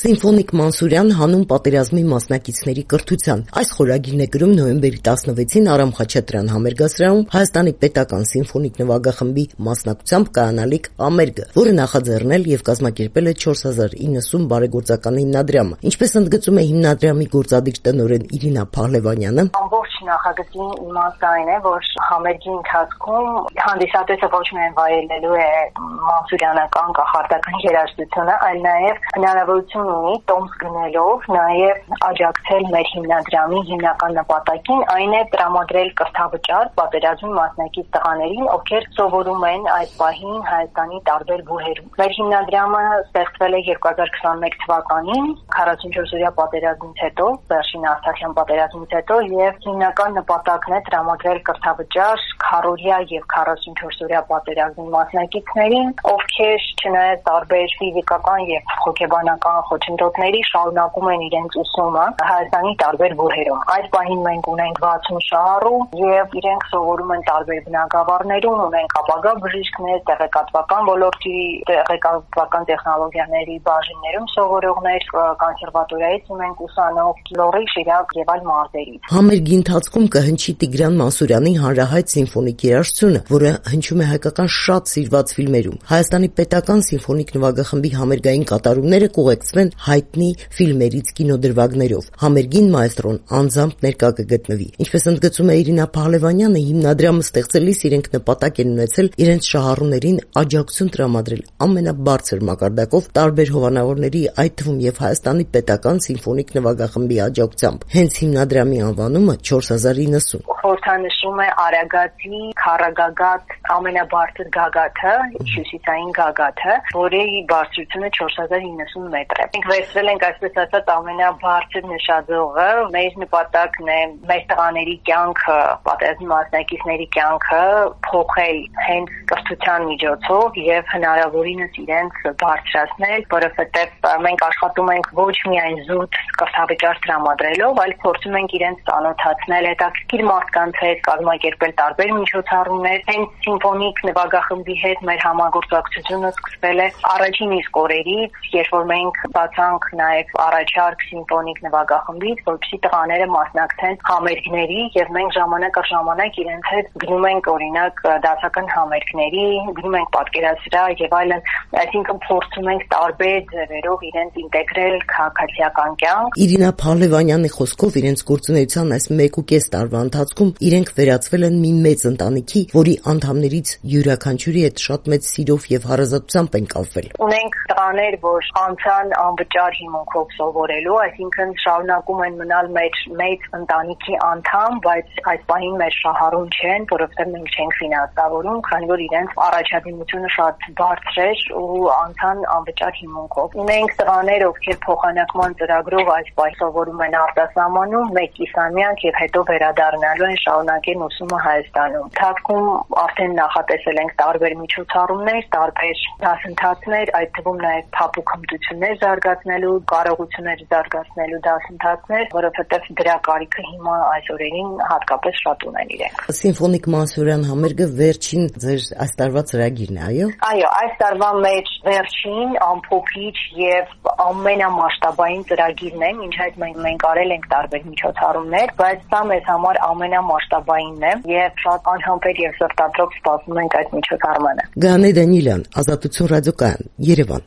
Սիմֆոնիկ Մանսուրյան հանուն պատերազմի մասնակիցների կրթության։ Այս խորագիրն է գրում նոյեմբերի 16-ին Արամ Խաչատրյան համերգասրահում Հայաստանի պետական սիմֆոնիկ նվագախմբի մասնակցությամբ կայանալիք համերգը, որը նախաձեռնել եւ կազմակերպել է 4090 բարեգործական հիմնադրամը։ Ինչպես ընդգծում է հիմնադրամի գործադիր տնօրեն Իրինա Փահլևանյանը, ամբողջ նախագծի իմաստը այն է, որ համերգի ընթացքում հանդիսատեսը ոչ միայն վայելելու է մանսուրյանական կախարդական երաժշտությունը, այլ նաեւ հնարավորություն ունի տոմս գնելով նաեւ աջակցել մեր հիմնադրամի հիմնական նպատակին, այն է տրամադրել կրթավճար պատերազմի մասնակից տղաներին, ովքեր սովորում են այս պահին Հայաստանի տարբեր բուհերում։ Մեր հիմնադրամը ստեղծվել է 2021 թվականին 44-օրյա պատերազմից հետո, վերջին Արցախյան պատերազմից հետո, եւ հիմնական նպատակն է տրամադրել կրթավճար քառօրյա եւ 44-օրյա պատերազմի մասնակիցներին, ովքեր չնայած տարբեր ֆիզիկական եւ հոգեբանական խոչընդոտների շարունակում են իրենց ուսումը Հայաստանի տարբեր բուհերում։ Այս պահին մենք ունենք 60 շահառու եւ իրենք սովորում են տարբեր բնակավարներում, ունենք ապագա բժիշկներ, տեղեկատվական ոլորտի, տեղեկատվական տեխնոլոգիաների բաժիններում սովորողներ, կոնսերվատորիայից ունենք ուսանող, Լոռի, Շիրակ եւ այլ մարզերից։ Համերգի ընթացքում կհնչի Տիգրան Մանսուրյանի հանրահայտ սիմֆոնիկ երաժշտությունը, որը հնչում է հայկական շատ սիրված ֆիլմերում։ Հայաստանի պետական սիմֆոնիկ նվագախմբի համերգային կատարումները կուղեկցվեն հայտնի ֆիլմերից կինոդրվագներով։ Համերգին մայստրոն անձամբ ներկա կգտնվի։ Ինչպես ընդգծում է Իրինա Փահլևանյանը, հիմնադրամը ստեղծելիս իրենք նպատակ են ունեցել իրենց շահառուներին աջակցություն տրամադրել ամենաբարձր մակարդակով տարբեր հովանավորների, այդ թվում եւ Հայաստանի պետական սիմֆոնիկ նվագախմբի աջակցությամբ։ Հենց հիմնադրամի անվանումը 4090 խորհրդանշում է Արագածի քառագագաթ ամենաբարձր գագաթը, հյուսիսային գագաթը, որի բարձրությունը 4090 մետր է։ Մենք վերցրել ենք այսպես ասած ամենաբարձր նշաձողը, մեր նպատակն է մեր տղաների կյանքը, պատերազմի մասնակիցների կյանքը փոխել հենց կրթության միջոցով եւ հնարավորինս իրենց բարձրացնել, որովհետեւ մենք աշխատում ենք ոչ միայն զուտ կրթավճար տրամադրելով, այլ փորձում ենք իրենց ծանոթացնել հետաքրքիր մարդկանց հետ, կազմակերպել տարբեր միջոցառումներ։ Հենց սիմֆոնիկ նվագախմբի հետ մեր համագործակցությունը սկսվել է առաջին իսկ օրերից, երբ որ մենք բացանք նաեւ առաջարկ սիմֆոնիկ նվագախմբից, որպեսզի տղաները մասնակցեն համերգների եւ մենք ժամանակ առ ժամանակ իրենց հետ գնում ենք օրինակ դասական համերգների, գնում ենք պատկերասրահ եւ այլն, այսինքն փորձում ենք տարբեր ձևերով իրենց ինտեգրել քաղաքացիական կյանք։ Իրինա Փահլևանյանի խոսքով իրենց գործունեության այս 1.5 տարվա ընթացքում իրենք վերածվել են մի մեծ ընտանիքի, որի անդամներից յուրաքանչյուրի հետ շատ մեծ սիրով եւ հարազատությամբ են կապվել։ Ունենք տղաներ, որ անցան անվճար հիմունքով սովորելու, այսինքն շարունակում են մնալ մեր մեծ ընտանիքի անդամ, բայց այս պահին մեր շահառուն չեն, որովհետեւ մենք չենք ֆինանսավորում, քանի որ իրենց առաջադիմությունը շատ բարձր էր ու անցան անվճար հիմունքով։ Ունենք տղաներ, ովքեր փոխանակման ծրագրով այս պահին սովորում են արտասահմանում, 1 կիսամյակ եւ հետո վերադառնալու են շարունակեն ուսումը Հայաստանում։ Թափքում արդեն նախատեսել ենք տարբեր միջոցառումներ, տարբեր դասընթացներ, այդ թվում նաեւ փափուկ հմտություններ զարգացնելու, կարողություններ զարգացնելու դասընթացներ, որովհետեւ դրա կարիքը հիմա այս օրերին հատկապես շատ ունեն իրենք։ Սիմֆոնիկ Մանսուրյան համերգը վերջին ձեր այս տարվա ծրագիրն է, այո։ Այո, այս տարվա մեր վերջին ամփոփիչ եւ ամենամասշտաբային ծրագիրն է, ինչ այդ մենք արել ենք տարբեր միջոցառումներ, բայց սա մեզ համար ամենամասշտաբայինն է եւ շատ անհամբեր եւ սրտադրող սպասում ենք այդ միջոցառմանը։ Գանե Դանիելյան, Ազատություն ռադիոկայան, Երևան։